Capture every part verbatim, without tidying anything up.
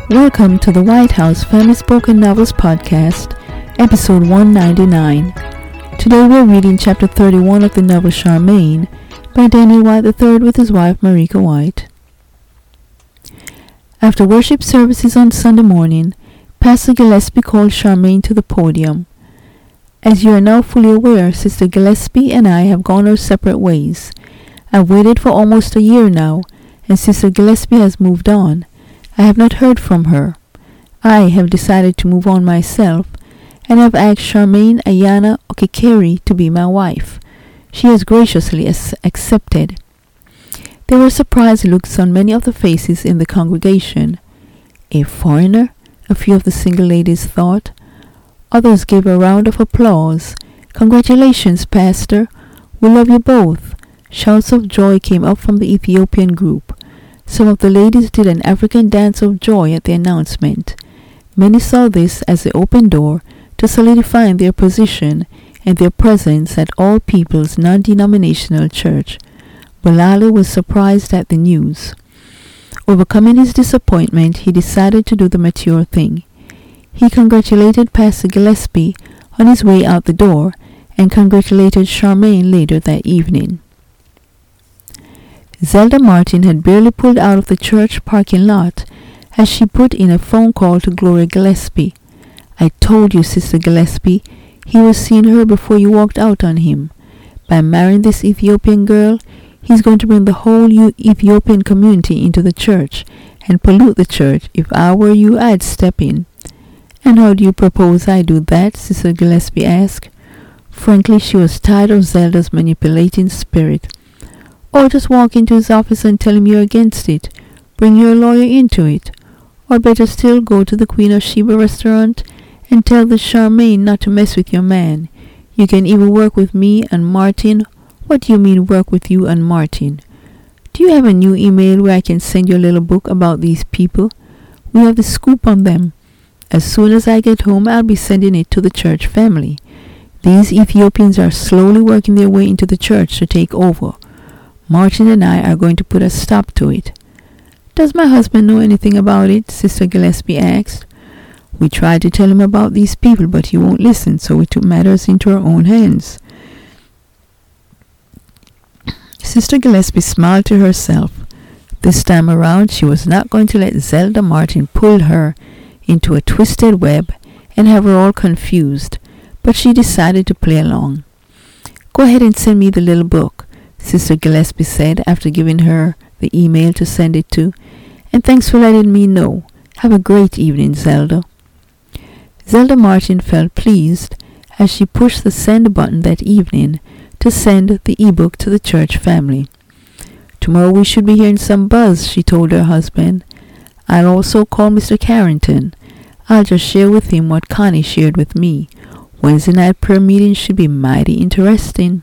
Welcome to the White House Family Spoken Novels Podcast, episode one ninety-nine. Today we're reading chapter thirty-one of the novel Charmaine by Daniel White the third with his wife Marika White. After worship services on Sunday morning, Pastor Gillespie called Charmaine to the podium. As you are now fully aware, Sister Gillespie and I have gone our separate ways. I've waited for almost a year now, and Sister Gillespie has moved on. I have not heard from her. I have decided to move on myself, and have asked Charmaine Ayana Okikeri to be my wife. She has graciously as- accepted. There were surprised looks on many of the faces in the congregation. A foreigner? A few of the single ladies thought. Others gave a round of applause. Congratulations, Pastor. We love you both. Shouts of joy came up from the Ethiopian group. Some of the ladies did an African dance of joy at the announcement. Many saw this as the open door to solidifying their position and their presence at All People's non-denominational church. Balali was surprised at the news. Overcoming his disappointment, he decided to do the mature thing. He congratulated Pastor Gillespie on his way out the door and congratulated Charmaine later that evening. Zelda Martin had barely pulled out of the church parking lot as she put in a phone call to Gloria Gillespie. I told you, Sister Gillespie, he was seeing her before you walked out on him. By marrying this Ethiopian girl, he's going to bring the whole Ethiopian community into the church and pollute the church. If I were you, I'd step in. And how do you propose I do that? Sister Gillespie asked. Frankly, she was tired of Zelda's manipulating spirit. Or just walk into his office and tell him you're against it. Bring your lawyer into it. Or better still, go to the Queen of Sheba restaurant and tell the Charmaine not to mess with your man. You can even work with me and Martin. What do you mean work with you and Martin? Do you have a new email where I can send you a little book about these people? We have the scoop on them. As soon as I get home, I'll be sending it to the church family. These Ethiopians are slowly working their way into the church to take over. Martin and I are going to put a stop to it. Does my husband know anything about it? Sister Gillespie asked. We tried to tell him about these people, but he won't listen, so we took matters into our own hands. Sister Gillespie smiled to herself. This time around, she was not going to let Zelda Martin pull her into a twisted web and have her all confused, but she decided to play along. Go ahead and send me the little book, Sister Gillespie said after giving her the email to send it to, and thanks for letting me know. Have a great evening, Zelda. Zelda Martin felt pleased as she pushed the send button that evening to send the ebook to the church family. Tomorrow we should be hearing some buzz, she told her husband. I'll also call Mister Carrington. I'll just share with him what Connie shared with me. Wednesday night prayer meeting should be mighty interesting.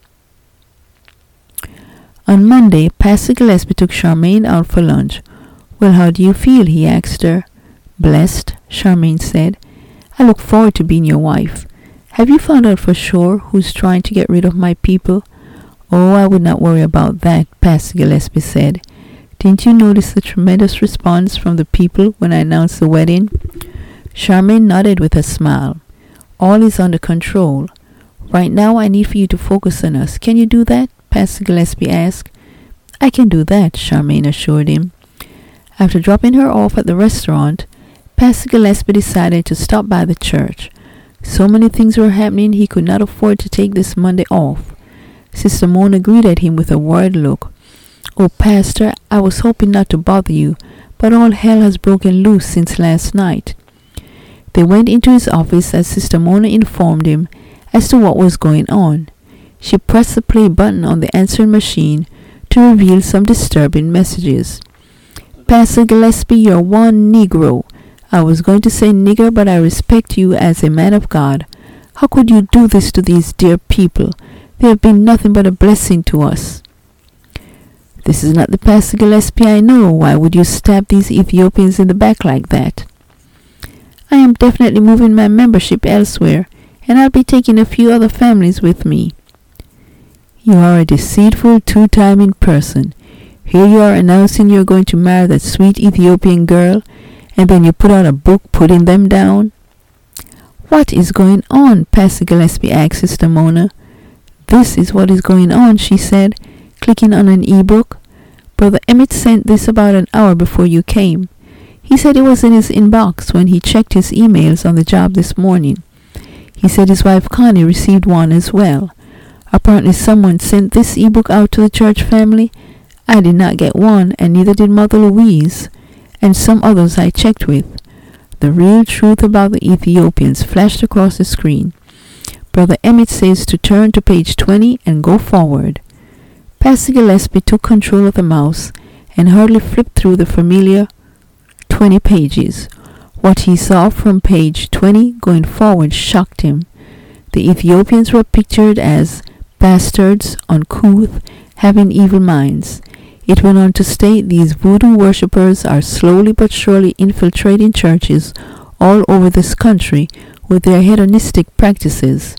On Monday, Pastor Gillespie took Charmaine out for lunch. Well, how do you feel? He asked her. Blessed, Charmaine said. I look forward to being your wife. Have you found out for sure who's trying to get rid of my people? Oh, I would not worry about that, Pastor Gillespie said. Didn't you notice the tremendous response from the people when I announced the wedding? Charmaine nodded with a smile. All is under control. Right now I need for you to focus on us. Can you do that? Pastor Gillespie asked. I can do that, Charmaine assured him. After dropping her off at the restaurant, Pastor Gillespie decided to stop by the church. So many things were happening he could not afford to take this Monday off. Sister Mona greeted him with a worried look. Oh, Pastor, I was hoping not to bother you, but all hell has broken loose since last night. They went into his office as Sister Mona informed him as to what was going on. She pressed the play button on the answering machine to reveal some disturbing messages. Pastor Gillespie, you're one Negro. I was going to say nigger, but I respect you as a man of God. How could you do this to these dear people? They have been nothing but a blessing to us. This is not the Pastor Gillespie I know. Why would you stab these Ethiopians in the back like that? I am definitely moving my membership elsewhere, and I'll be taking a few other families with me. You are a deceitful two-timing person. Here you are announcing you're going to marry that sweet Ethiopian girl, and then you put out a book putting them down? What is going on? Pastor Gillespie asked Sister Mona. This is what is going on, she said, clicking on an e-book. Brother Emmett sent this about an hour before you came. He said it was in his inbox when he checked his emails on the job this morning. He said his wife Connie received one as well. Apparently someone sent this e-book out to the church family. I did not get one, and neither did Mother Louise, and some others I checked with. The real truth about the Ethiopians flashed across the screen. Brother Emmett says to turn to page twenty and go forward. Pastor Gillespie took control of the mouse and hurriedly flipped through the familiar twenty pages. What he saw from page twenty going forward shocked him. The Ethiopians were pictured as bastards, uncouth, having evil minds. It went on to state these voodoo worshippers are slowly but surely infiltrating churches all over this country with their hedonistic practices.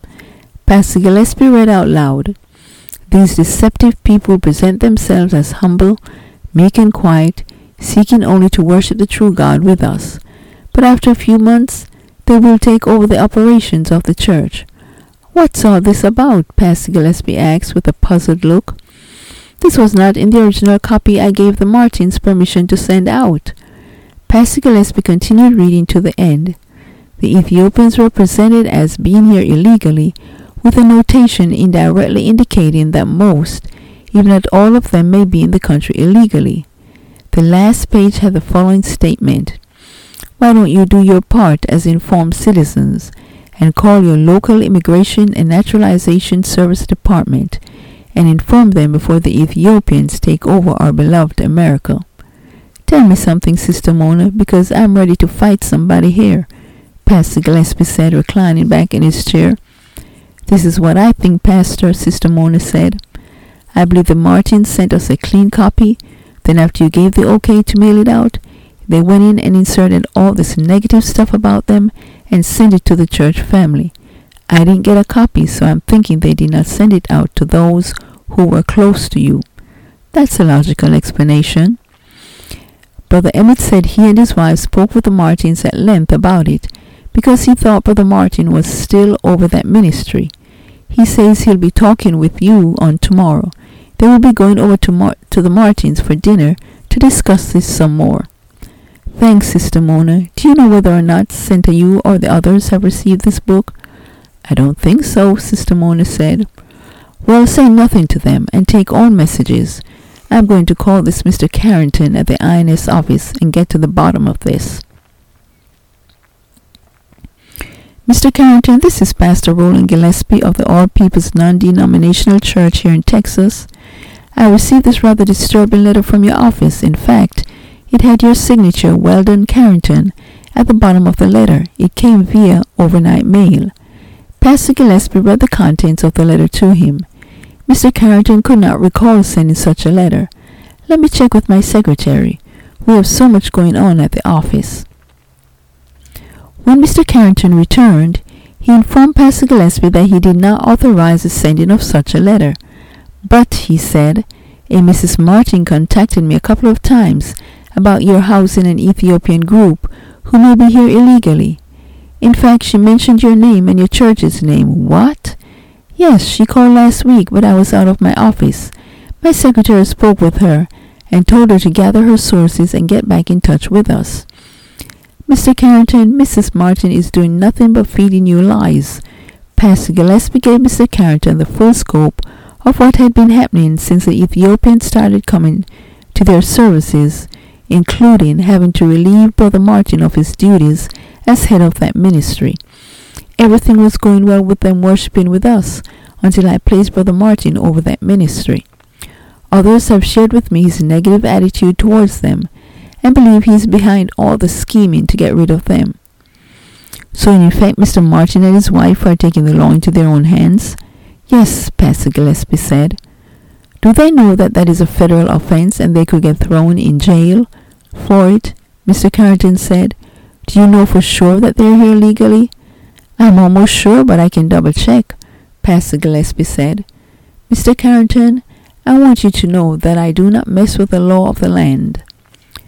Pastor Gillespie read out loud, These deceptive people present themselves as humble, meek and quiet, seeking only to worship the true God with us. But after a few months, they will take over the operations of the church. What's all this about? Pastor Gillespie asked with a puzzled look. This was not in the original copy I gave the Martins permission to send out. Pastor Gillespie continued reading to the end. The Ethiopians were presented as being here illegally, with a notation indirectly indicating that most, if not all of them, may be in the country illegally. The last page had the following statement. Why don't you do your part as informed citizens and call your local immigration and naturalization service department and inform them before the Ethiopians take over our beloved America? Tell me something, Sister Mona, because I'm ready to fight somebody here, Pastor Gillespie said, reclining back in his chair. This is what I think, Pastor, Sister Mona said. I believe the Martins sent us a clean copy. Then after you gave the okay to mail it out, they went in and inserted all this negative stuff about them and sent it to the church family. I didn't get a copy, so I'm thinking they did not send it out to those who were close to you. That's a logical explanation. Brother Emmett said he and his wife spoke with the Martins at length about it because he thought Brother Martin was still over that ministry. He says he'll be talking with you on tomorrow. They will be going over to, Mar- to the Martins for dinner to discuss this some more. Thanks, Sister Mona. Do you know whether or not Santa you or the others have received this book? I don't think so, Sister Mona said. Well, say nothing to them and take all messages. I'm going to call this Mister Carrington at the I N S office and get to the bottom of this. Mister Carrington, this is Pastor Roland Gillespie of the All People's Non-Denominational Church here in Texas. I received this rather disturbing letter from your office. In fact, it had your signature, Weldon Carrington, at the bottom of the letter. It came via overnight mail. Pastor Gillespie read the contents of the letter to him. Mister Carrington could not recall sending such a letter. Let me check with my secretary. We have so much going on at the office. When Mister Carrington returned, he informed Pastor Gillespie that he did not authorize the sending of such a letter. But, he said, a Missus Martin contacted me a couple of times about your housing an Ethiopian group who may be here illegally. In fact, she mentioned your name and your church's name. What? Yes, she called last week, but I was out of my office. My secretary spoke with her and told her to gather her sources and get back in touch with us. Mister Carrington, Missus Martin is doing nothing but feeding you lies. Pastor Gillespie gave Mister Carrington the full scope of what had been happening since the Ethiopians started coming to their services, including having to relieve Brother Martin of his duties as head of that ministry. Everything was going well with them worshiping with us until I placed Brother Martin over that ministry. Others have shared with me his negative attitude towards them and believe he is behind all the scheming to get rid of them. So in effect, Mister Martin and his wife are taking the law into their own hands? Yes, Pastor Gillespie said. Do they know that that is a federal offense and they could get thrown in jail for it? Mister Carrington said. Do you know for sure that they're here legally? I'm almost sure, but I can double check, Pastor Gillespie said. Mister Carrington, I want you to know that I do not mess with the law of the land.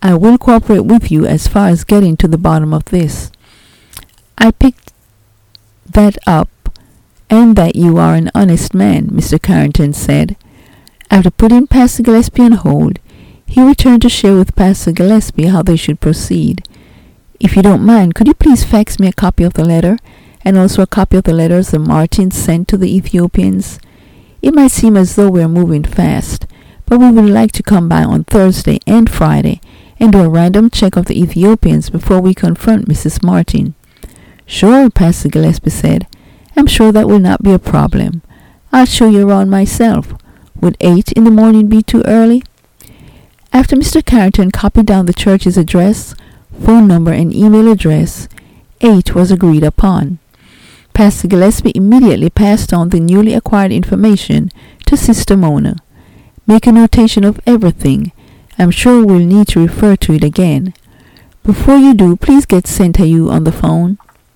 I will cooperate with you as far as getting to the bottom of this. I picked that up, and that you are an honest man," Mister Carrington said. After putting Pastor Gillespie on hold, he returned to share with Pastor Gillespie how they should proceed. "If you don't mind, could you please fax me a copy of the letter, and also a copy of the letters the Martins sent to the Ethiopians? It might seem as though we are moving fast, but we would like to come by on Thursday and Friday and do a random check of the Ethiopians before we confront Missus Martin." "Sure," Pastor Gillespie said. "I'm sure that will not be a problem. I'll show you around myself. Would eight in the morning be too early?" After Mister Carrington copied down the church's address, phone number, and email address, eight was agreed upon. Pastor Gillespie immediately passed on the newly acquired information to Sister Mona. "Make a notation of everything. I'm sure we'll need to refer to it again. Before you do, please get Sentayu on the phone."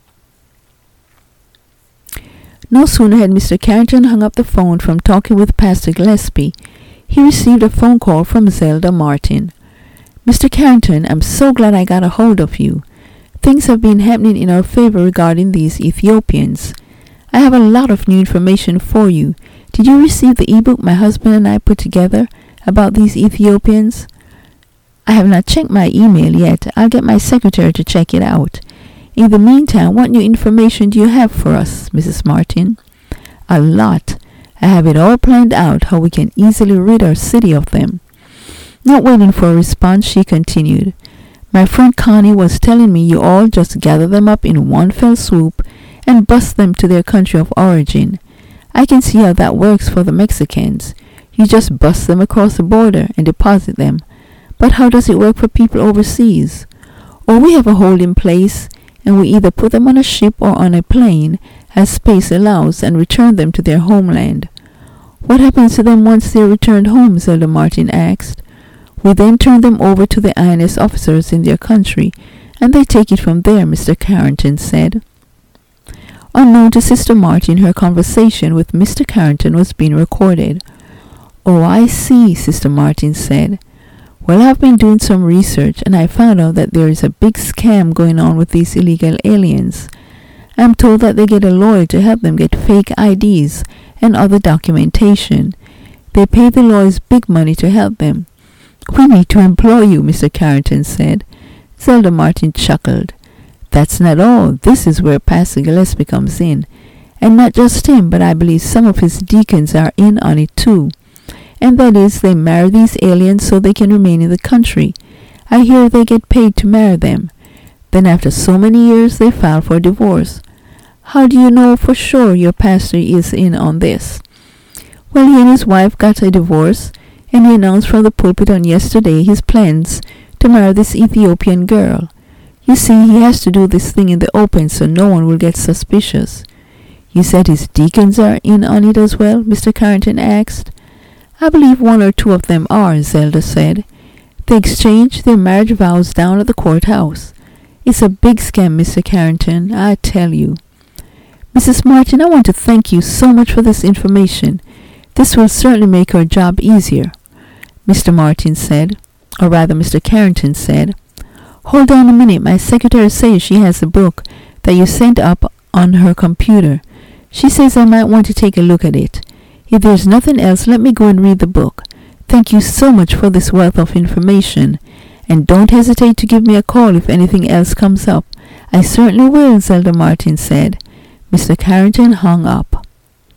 No sooner had Mister Carrington hung up the phone from talking with Pastor Gillespie, he received a phone call from Zelda Martin. "Mister Carrington, I'm so glad I got a hold of you. Things have been happening in our favor regarding these Ethiopians. I have a lot of new information for you. Did you receive the ebook my husband and I put together about these Ethiopians?" "I have not checked my email yet. I'll get my secretary to check it out. In the meantime, what new information do you have for us, Missus Martin?" "A lot. I have it all planned out how we can easily rid our city of them." Not waiting for a response, she continued, "My friend Connie was telling me you all just gather them up in one fell swoop and bust them to their country of origin. I can see how that works for the Mexicans. You just bust them across the border and deposit them. But how does it work for people overseas? Or we have a holding place, and we either put them on a ship or on a plane, as space allows, and return them to their homeland." "What happens to them once they are returned home?" Zelda Martin asked. "We then turn them over to the I N S officers in their country, and they take it from there," Mister Carrington said. Unknown to Sister Martin, her conversation with Mister Carrington was being recorded. "Oh, I see," Sister Martin said. "Well, I've been doing some research, and I found out that there is a big scam going on with these illegal aliens. I'm told that they get a lawyer to help them get fake I Ds and other documentation. They pay the lawyers big money to help them." "We need to employ you," Mister Carrington said. Zelda Martin chuckled. "That's not all. This is where Pastor Gillespie comes in. And not just him, but I believe some of his deacons are in on it too. And that is, they marry these aliens so they can remain in the country. I hear they get paid to marry them. Then after so many years, they file for divorce. How do you know for sure your pastor is in on this?" "Well, he and his wife got a divorce, and he announced from the pulpit on yesterday his plans to marry this Ethiopian girl. You see, he has to do this thing in the open so no one will get suspicious." "You said his deacons are in on it as well?" Mister Carrington asked. "I believe one or two of them are," Zelda said. "They exchange their marriage vows down at the courthouse. It's a big scam, Mister Carrington, I tell you." "Missus Martin, I want to thank you so much for this information. This will certainly make our job easier," Mister Martin said, or rather Mister Carrington said. "Hold on a minute. My secretary says she has the book that you sent up on her computer. She says I might want to take a look at it. If there's nothing else, let me go and read the book. Thank you so much for this wealth of information. And don't hesitate to give me a call if anything else comes up." "I certainly will," Zelda Martin said. Mister Carrington hung up.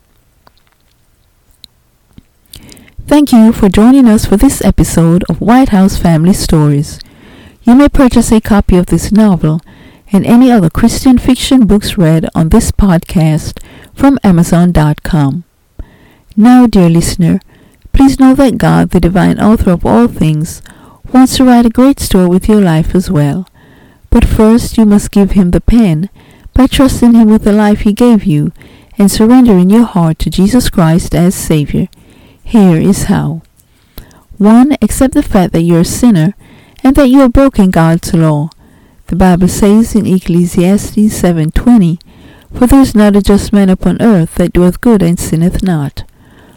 Thank you for joining us for this episode of White House Family Stories. You may purchase a copy of this novel and any other Christian fiction books read on this podcast from Amazon dot com. Now, dear listener, please know that God, the divine author of all things, wants to write a great story with your life as well. But first, you must give him the pen by trusting him with the life he gave you and surrendering your heart to Jesus Christ as Savior. Here is how. One, accept the fact that you're a sinner and that you have broken God's law. The Bible says in Ecclesiastes seven twenty, "For there is not a just man upon earth that doeth good and sinneth not."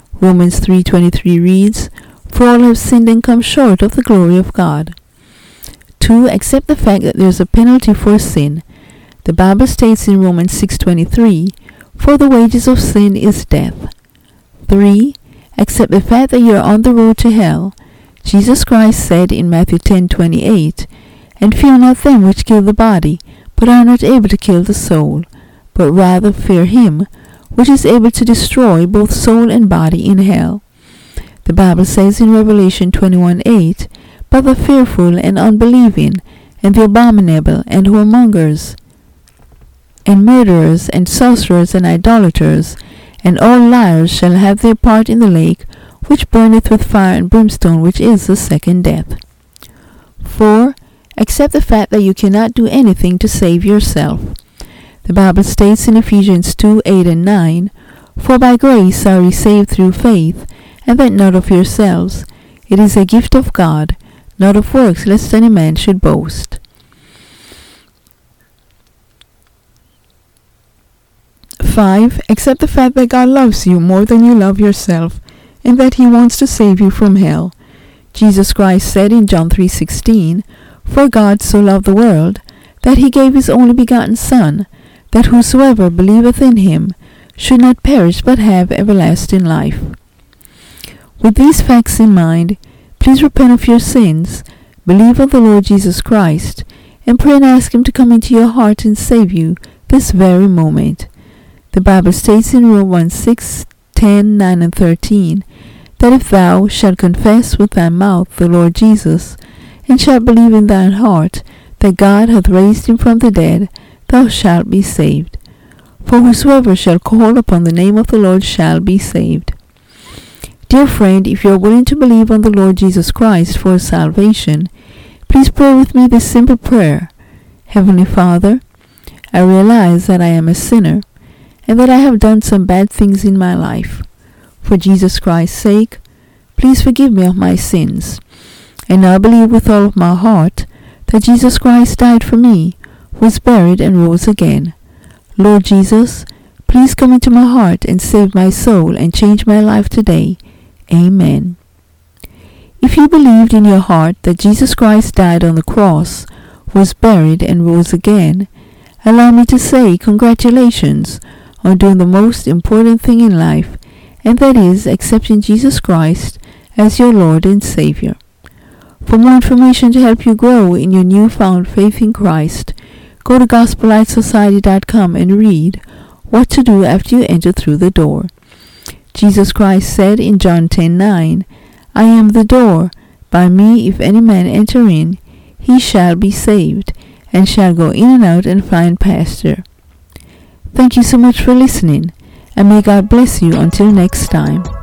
Romans three twenty-three reads, "For all have sinned and come short of the glory of God." Two, accept the fact that there's a penalty for sin. The Bible states in Romans six twenty-three, for the wages of sin is death. Three, accept the fact that you're on the road to hell. Jesus Christ said in Matthew ten twenty-eight, and fear not them which kill the body, but are not able to kill the soul, but rather fear him which is able to destroy both soul and body in hell. The Bible says in Revelation twenty-one eight, but the fearful and unbelieving, and the abominable, and whoremongers, and murderers, and sorcerers, and idolaters, and all liars shall have their part in the lake, which burneth with fire and brimstone, which is the second death. Four, accept the fact that you cannot do anything to save yourself. The Bible states in Ephesians two eight and nine, for by grace are ye saved through faith, and that not of yourselves. It is a gift of God, not of works, lest any man should boast. Five, accept the fact that God loves you more than you love yourself, and that he wants to save you from hell. Jesus Christ said in John three sixteen, for God so loved the world, that he gave his only begotten Son, that whosoever believeth in him should not perish but have everlasting life. With these facts in mind, please repent of your sins, believe on the Lord Jesus Christ, and pray and ask him to come into your heart and save you this very moment. The Bible states in Romans six ten, nine, and thirteen, that if thou shalt confess with thy mouth the Lord Jesus, and shalt believe in thine heart that God hath raised him from the dead, thou shalt be saved. For whosoever shall call upon the name of the Lord shall be saved. Dear friend, if you are willing to believe on the Lord Jesus Christ for salvation, please pray with me this simple prayer. Heavenly Father, I realize that I am a sinner, and that I have done some bad things in my life. For Jesus Christ's sake, please forgive me of my sins. And now I believe with all of my heart that Jesus Christ died for me, was buried, and rose again. Lord Jesus, please come into my heart and save my soul and change my life today. Amen. If you believed in your heart that Jesus Christ died on the cross, was buried, and rose again, allow me to say congratulations on doing the most important thing in life, and that is accepting Jesus Christ as your Lord and Savior. For more information to help you grow in your newfound faith in Christ, go to gospel light society dot com and read what to do after you enter through the door. Jesus Christ said in John ten nine, I am the door. By me if any man enter in, he shall be saved, and shall go in and out and find pasture. Thank you so much for listening, and may God bless you until next time.